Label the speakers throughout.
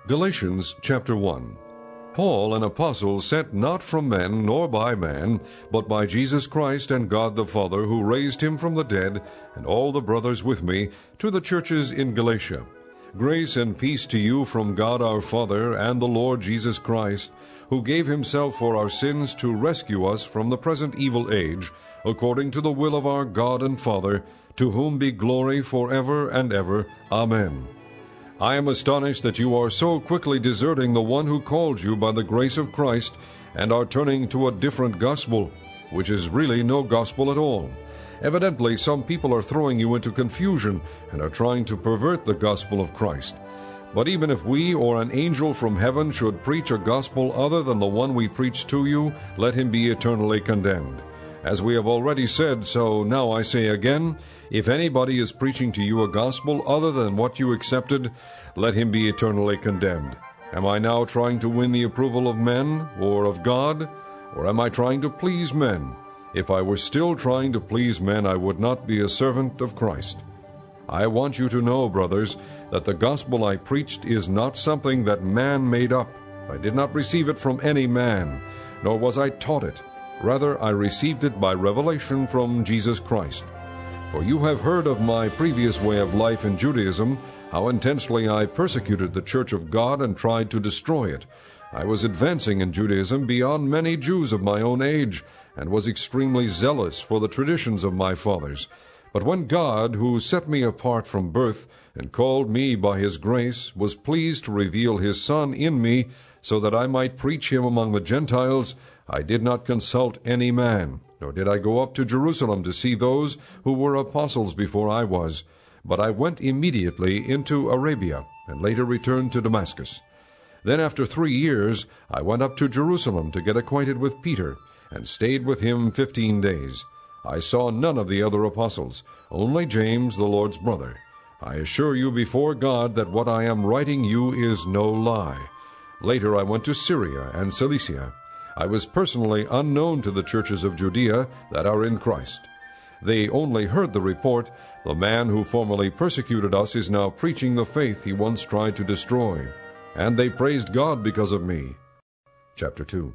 Speaker 1: Galatians chapter 1. Paul, an apostle, sent not from men, nor by man, but by Jesus Christ and God the Father, who raised him from the dead, and all the brothers with me, to the churches in Galatia. Grace and peace to you from God our Father and the Lord Jesus Christ, who gave himself for our sins to rescue us from the present evil age, according to the will of our God and Father, to whom be glory forever and ever. Amen. I am astonished that you are so quickly deserting the one who called you by the grace of Christ, and are turning to a different gospel, which is really no gospel at all. Evidently, some people are throwing you into confusion and are trying to pervert the gospel of Christ. But even if we or an angel from heaven should preach a gospel other than the one we preach to you, let him be eternally condemned. As we have already said, so now I say again, if anybody is preaching to you a gospel other than what you accepted, let him be eternally condemned. Am I now trying to win the approval of men or of God? Or am I trying to please men? If I were still trying to please men, I would not be a servant of Christ. I want you to know, brothers, that the gospel I preached is not something that man made up. I did not receive it from any man, nor was I taught it. Rather, I received it by revelation from Jesus Christ. For you have heard of my previous way of life in Judaism, how intensely I persecuted the church of God and tried to destroy it. I was advancing in Judaism beyond many Jews of my own age, and was extremely zealous for the traditions of my fathers. But when God, who set me apart from birth, and called me by his grace, was pleased to reveal his Son in me, so that I might preach him among the Gentiles, I did not consult any man, nor did I go up to Jerusalem to see those who were apostles before I was, but I went immediately into Arabia, and later returned to Damascus. Then after 3 years I went up to Jerusalem to get acquainted with Peter, and stayed with him 15 days. I saw none of the other apostles, only James, the Lord's brother. I assure you before God that what I am writing you is no lie. Later I went to Syria and Cilicia. I was personally unknown to the churches of Judea that are in Christ. They only heard the report, the man who formerly persecuted us is now preaching the faith he once tried to destroy. And they praised God because of me. Chapter 2.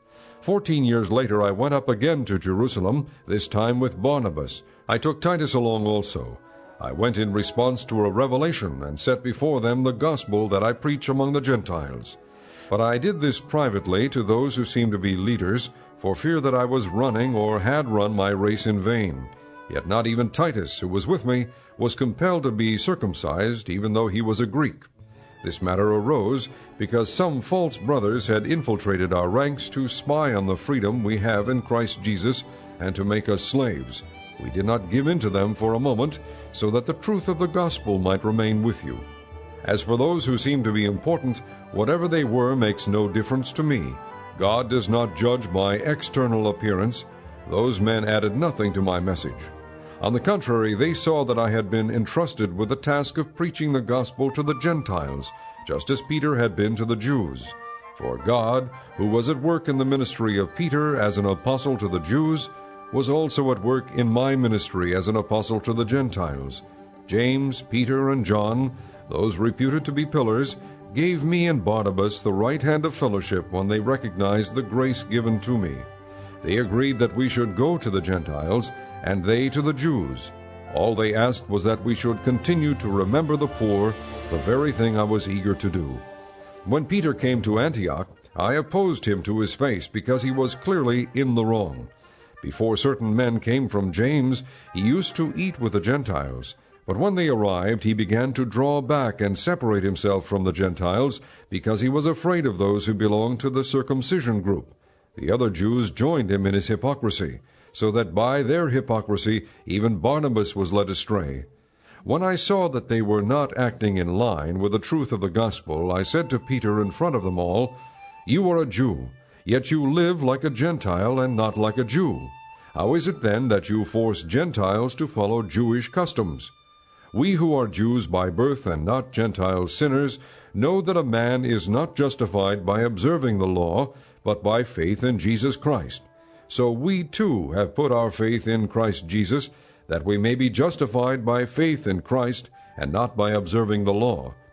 Speaker 1: 14 years later I went up again to Jerusalem, this time with Barnabas. I took Titus along also. I went in response to a revelation, and set before them the gospel that I preach among the Gentiles. But I did this privately to those who seemed to be leaders, for fear that I was running or had run my race in vain. Yet not even Titus, who was with me, was compelled to be circumcised, even though he was a Greek. This matter arose because some false brothers had infiltrated our ranks to spy on the freedom we have in Christ Jesus and to make us slaves. We did not give in to them for a moment, so that the truth of the gospel might remain with you. As for those who seem to be important, whatever they were makes no difference to me. God does not judge by external appearance. Those men added nothing to my message. On the contrary, they saw that I had been entrusted with the task of preaching the gospel to the Gentiles, just as Peter had been to the Jews. For God, who was at work in the ministry of Peter as an apostle to the Jews, was also at work in my ministry as an apostle to the Gentiles. James, Peter, and John, those reputed to be pillars, gave me and Barnabas the right hand of fellowship when they recognized the grace given to me. They agreed that we should go to the Gentiles, and they to the Jews. All they asked was that we should continue to remember the poor, the very thing I was eager to do. When Peter came to Antioch, I opposed him to his face, because he was clearly in the wrong. Before certain men came from James, he used to eat with the Gentiles. But when they arrived, he began to draw back and separate himself from the Gentiles, because he was afraid of those who belonged to the circumcision group. The other Jews joined him in his hypocrisy, so that by their hypocrisy even Barnabas was led astray. When I saw that they were not acting in line with the truth of the gospel, I said to Peter in front of them all, "You are a Jew, yet you live like a Gentile and not like a Jew. How is it then that you force Gentiles to follow Jewish customs? We who are Jews by birth and not Gentile sinners know that a man is not justified by observing the law, but by faith in Jesus Christ. So we too have put our faith in Christ Jesus, that we may be justified by faith in Christ, and not by observing the law,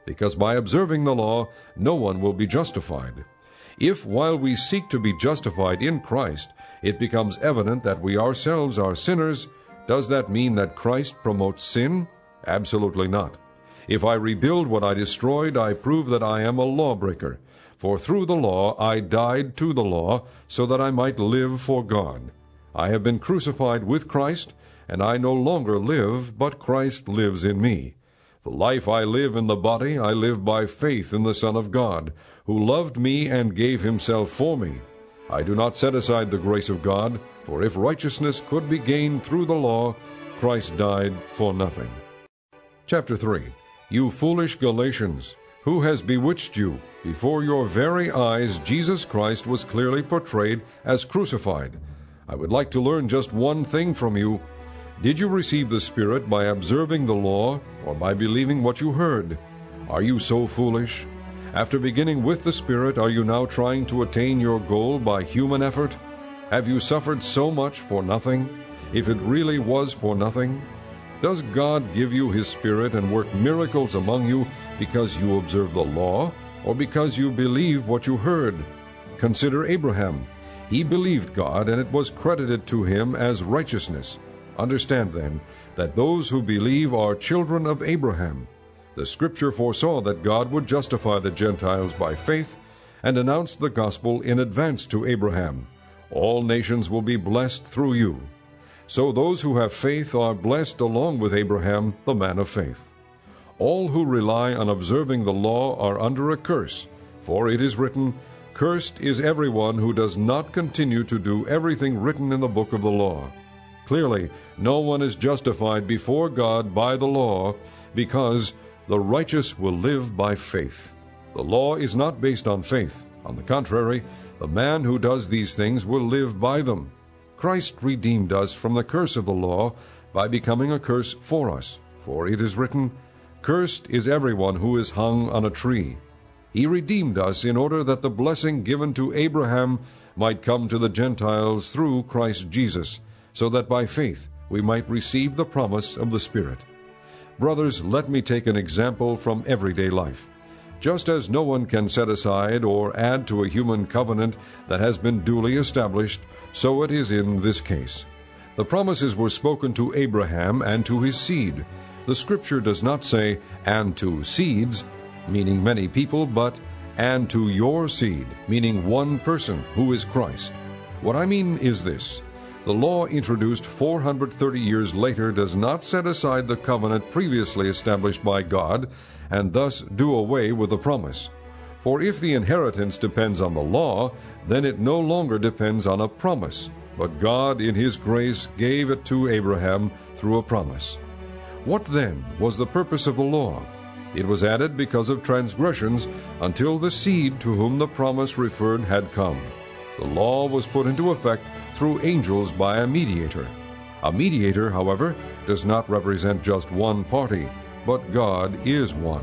Speaker 1: because by observing the law no one will be justified. If, while we seek to be justified in Christ, it becomes evident that we ourselves are sinners, does that mean that Christ promotes sin? Absolutely not. If I rebuild what I destroyed, I prove that I am a lawbreaker. For through the law I died to the law, so that I might live for God. I have been crucified with Christ, and I no longer live, but Christ lives in me. The life I live in the body, I live by faith in the Son of God, who loved me and gave himself for me. I do not set aside the grace of God, for if righteousness could be gained through the law, Christ died for nothing. Chapter 3. You foolish Galatians, who has bewitched you? Before your very eyes Jesus Christ was clearly portrayed as crucified. I would like to learn just one thing from you. Did you receive the Spirit by observing the law, or by believing what you heard? Are you so foolish? After beginning with the Spirit, are you now trying to attain your goal by human effort? Have you suffered so much for nothing, if it really was for nothing? Does God give you His Spirit and work miracles among you because you observe the law, or because you believe what you heard? Consider Abraham. He believed God, and it was credited to him as righteousness. Understand, then, that those who believe are children of Abraham. The Scripture foresaw that God would justify the Gentiles by faith, and announced the gospel in advance to Abraham. All nations will be blessed through you. So those who have faith are blessed along with Abraham, the man of faith. All who rely on observing the law are under a curse, for it is written, "Cursed is everyone who does not continue to do everything written in the book of the law." Clearly, no one is justified before God by the law, because the righteous will live by faith. The law is not based on faith. On the contrary, the man who does these things will live by them. Christ redeemed us from the curse of the law by becoming a curse for us. For it is written, "Cursed is everyone who is hung on a tree." He redeemed us in order that the blessing given to Abraham might come to the Gentiles through Christ Jesus, so that by faith we might receive the promise of the Spirit. Brothers, let me take an example from everyday life. Just as no one can set aside or add to a human covenant that has been duly established, so it is in this case. The promises were spoken to Abraham and to his seed. The Scripture does not say, "and to seeds," meaning many people, but "and to your seed," meaning one person, who is Christ. What I mean is this. The law introduced 430 years later does not set aside the covenant previously established by God, and thus do away with the promise. For if the inheritance depends on the law, then it no longer depends on a promise, but God in His grace gave it to Abraham through a promise. What then was the purpose of the law? It was added because of transgressions until the seed to whom the promise referred had come. The law was put into effect through angels by a mediator. A mediator, however, does not represent just one party, but God is one.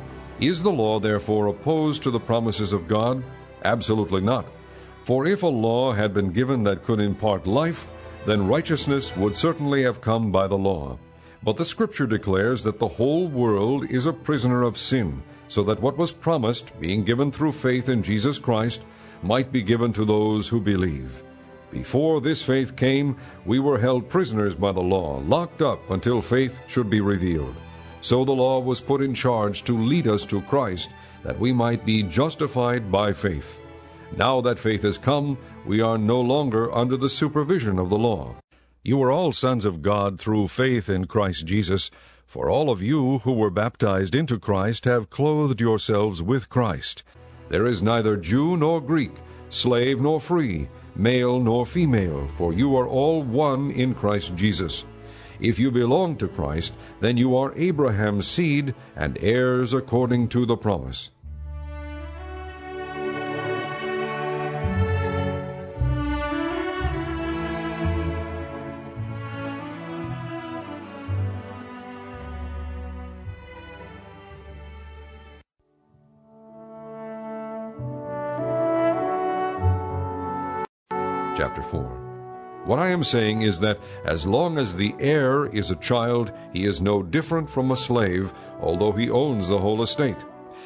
Speaker 1: Is the law therefore opposed to the promises of God? Absolutely not. For if a law had been given that could impart life, then righteousness would certainly have come by the law. But the Scripture declares that the whole world is a prisoner of sin, so that what was promised, being given through faith in Jesus Christ, might be given to those who believe. Before this faith came, we were held prisoners by the law, locked up until faith should be revealed. So the law was put in charge to lead us to Christ, that we might be justified by faith. Now that faith has come, we are no longer under the supervision of the law. You are all sons of God through faith in Christ Jesus, for all of you who were baptized into Christ have clothed yourselves with Christ. There is neither Jew nor Greek, slave nor free, male nor female, for you are all one in Christ Jesus. If you belong to Christ, then you are Abraham's seed and heirs according to the promise. Chapter 4. What I am saying is that as long as the heir is a child, he is no different from a slave, although he owns the whole estate.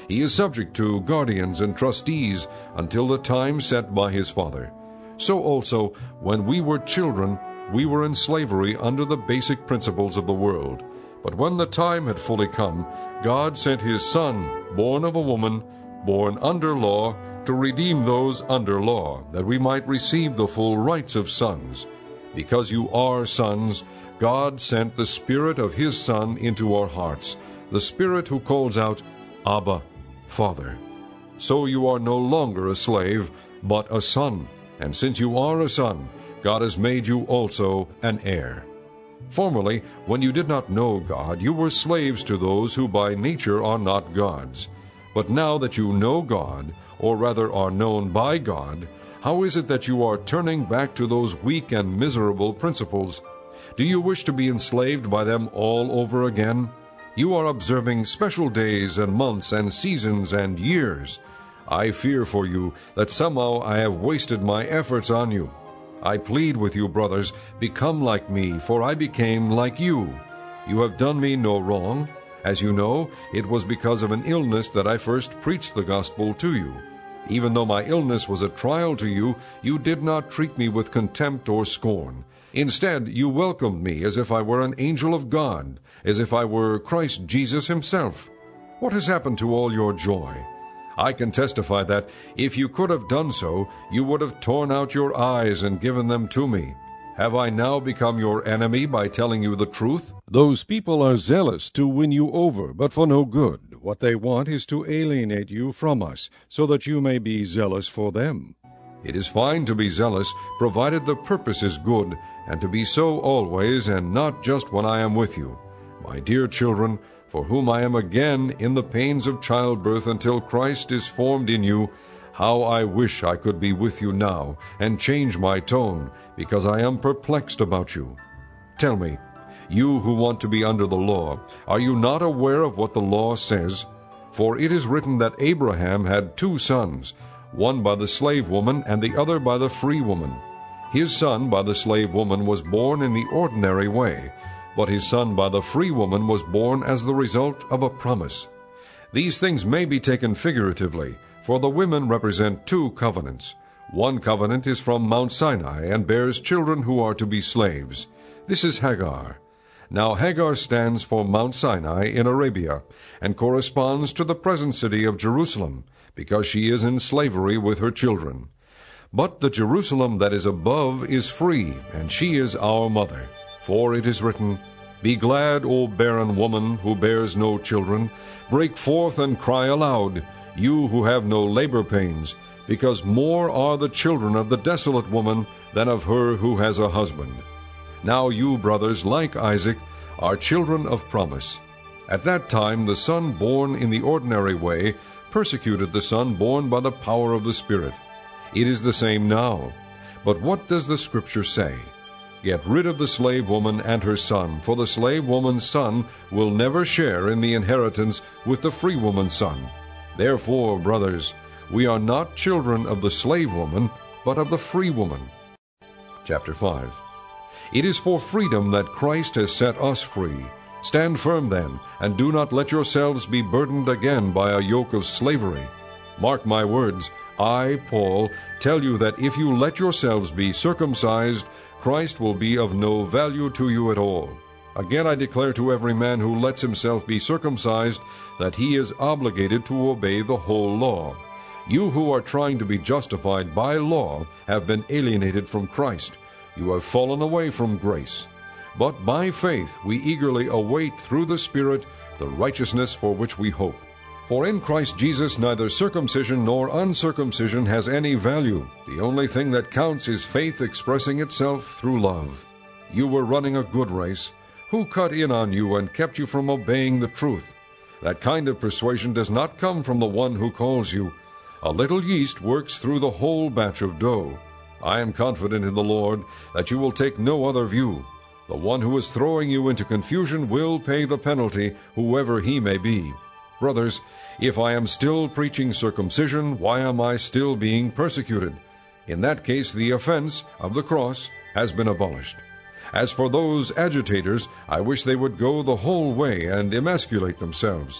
Speaker 1: He is subject to guardians and trustees until the time set by his Father. So also, when we were children, we were in slavery under the basic principles of the world. But when the time had fully come, God sent his Son, born of a woman, born under law, to redeem those under law, that we might receive the full rights of sons. Because you are sons, God sent the Spirit of his Son into our hearts, the Spirit who calls out, Abba, Father. So you are no longer a slave, but a son. And since you are a son, God has made you also an heir. Formerly, when you did not know God, you were slaves to those who by nature are not gods. But now that you know God, or rather are known by God, how is it that you are turning back to those weak and miserable principles? Do you wish to be enslaved by them all over again? You are observing special days and months and seasons and years. I fear for you that somehow I have wasted my efforts on you. I plead with you, brothers, become like me, for I became like you. You have done me no wrong. As you know, it was because of an illness that I first preached the gospel to you. Even though my illness was a trial to you, you did not treat me with contempt or scorn. Instead, you welcomed me as if I were an angel of God, as if I were Christ Jesus himself. What has happened to all your joy? I can testify that, if you could have done so, you would have torn out your eyes and given them to me. Have I now become your enemy by telling you the truth?
Speaker 2: Those people are zealous to win you over, but for no good. What they want is to alienate you from us, so that you may be zealous for them.
Speaker 1: It is fine to be zealous, provided the purpose is good, and to be so always, and not just when I am with you. My dear children, for whom I am again in the pains of childbirth until Christ is formed in you, how I wish I could be with you now, and change my tone, because I am perplexed about you. Tell me, you who want to be under the law, are you not aware of what the law says? For it is written that Abraham had 2 sons, one by the slave woman and the other by the free woman. His son by the slave woman was born in the ordinary way, but his son by the free woman was born as the result of a promise. These things may be taken figuratively, for the women represent 2 covenants. One covenant is from Mount Sinai and bears children who are to be slaves. This is Hagar. Now Hagar stands for Mount Sinai in Arabia, and corresponds to the present city of Jerusalem, because she is in slavery with her children. But the Jerusalem that is above is free, and she is our mother. For it is written, Be glad, O barren woman who bears no children. Break forth and cry aloud, you who have no labor pains, because more are the children of the desolate woman than of her who has a husband. Now you, brothers, like Isaac, are children of promise. At that time the son born in the ordinary way persecuted the son born by the power of the Spirit. It is the same now. But what does the Scripture say? Get rid of the slave woman and her son, for the slave woman's son will never share in the inheritance with the free woman's son. Therefore, brothers, we are not children of the slave woman, but of the free woman. Chapter 5. It is for freedom that Christ has set us free. Stand firm then, and do not let yourselves be burdened again by a yoke of slavery. Mark my words, I, Paul, tell you that if you let yourselves be circumcised, Christ will be of no value to you at all. Again I declare to every man who lets himself be circumcised that he is obligated to obey the whole law. You who are trying to be justified by law have been alienated from Christ. You have fallen away from grace. But by faith we eagerly await through the Spirit the righteousness for which we hope. For in Christ Jesus neither circumcision nor uncircumcision has any value. The only thing that counts is faith expressing itself through love. You were running a good race. Who cut in on you and kept you from obeying the truth? That kind of persuasion does not come from the one who calls you. A little yeast works through the whole batch of dough. I am confident in the Lord that you will take no other view. The one who is throwing you into confusion will pay the penalty, whoever he may be. Brothers, if I am still preaching circumcision, why am I still being persecuted? In that case, the offense of the cross has been abolished. As for those agitators, I wish they would go the whole way and emasculate themselves.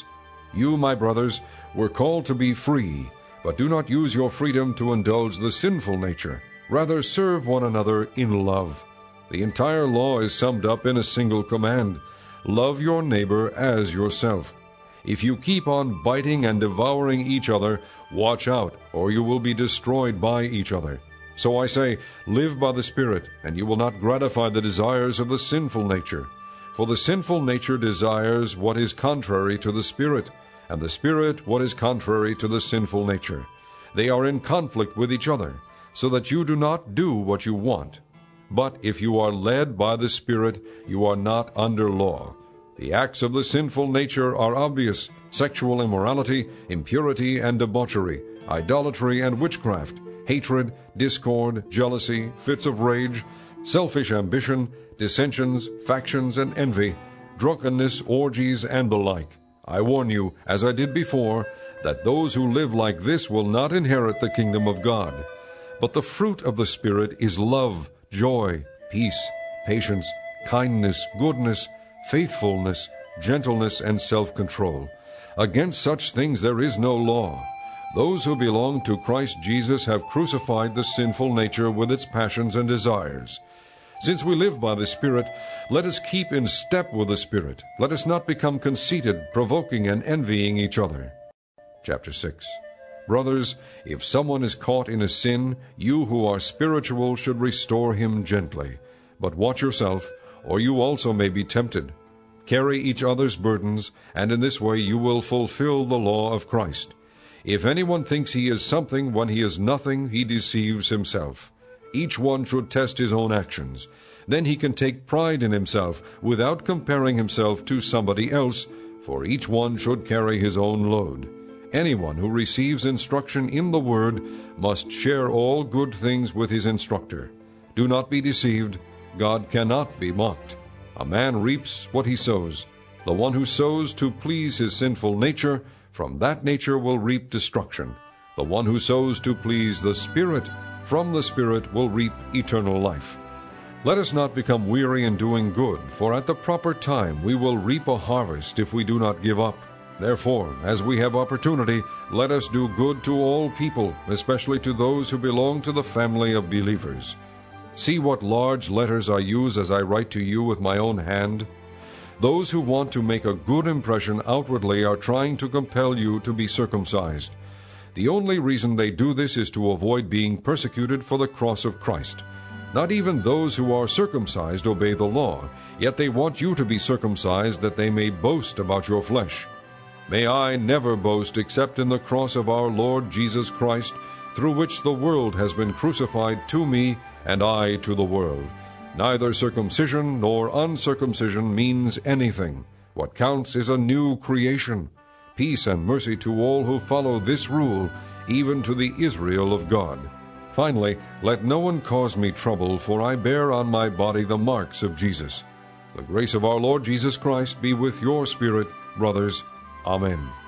Speaker 1: You, my brothers, were called to be free, but do not use your freedom to indulge the sinful nature. Rather, serve one another in love. The entire law is summed up in a single command: love your neighbor as yourself. If you keep on biting and devouring each other, watch out, or you will be destroyed by each other. So I say, live by the Spirit, and you will not gratify the desires of the sinful nature. For the sinful nature desires what is contrary to the Spirit, and the Spirit what is contrary to the sinful nature. They are in conflict with each other, so that you do not do what you want. But if you are led by the Spirit, you are not under law. The acts of the sinful nature are obvious: sexual immorality, impurity and debauchery, idolatry and witchcraft, hatred, discord, jealousy, fits of rage, selfish ambition, dissensions, factions, and envy, drunkenness, orgies, and the like. I warn you, as I did before, that those who live like this will not inherit the kingdom of God. But the fruit of the Spirit is love, joy, peace, patience, kindness, goodness, faithfulness, gentleness, and self-control. Against such things there is no law. Those who belong to Christ Jesus have crucified the sinful nature with its passions and desires. Since we live by the Spirit, let us keep in step with the Spirit. Let us not become conceited, provoking and envying each other. Chapter 6. Brothers, if someone is caught in a sin, you who are spiritual should restore him gently. But watch yourself, or you also may be tempted. Carry each other's burdens, and in this way you will fulfill the law of Christ. If anyone thinks he is something when he is nothing, he deceives himself. Each one should test his own actions. Then he can take pride in himself, without comparing himself to somebody else, for each one should carry his own load. Anyone who receives instruction in the Word must share all good things with his instructor. Do not be deceived. God cannot be mocked. A man reaps what he sows. The one who sows to please his sinful nature, from that nature will reap destruction. The one who sows to please the Spirit, from the Spirit will reap eternal life. Let us not become weary in doing good, for at the proper time we will reap a harvest if we do not give up. Therefore, as we have opportunity, let us do good to all people, especially to those who belong to the family of believers. See what large letters I use as I write to you with my own hand. Those who want to make a good impression outwardly are trying to compel you to be circumcised. The only reason they do this is to avoid being persecuted for the cross of Christ. Not even those who are circumcised obey the law, yet they want you to be circumcised that they may boast about your flesh. May I never boast except in the cross of our Lord Jesus Christ, through which the world has been crucified to me and I to the world. Neither circumcision nor uncircumcision means anything. What counts is a new creation. Peace and mercy to all who follow this rule, even to the Israel of God. Finally, let no one cause me trouble, for I bear on my body the marks of Jesus. The grace of our Lord Jesus Christ be with your spirit, brothers. Amen.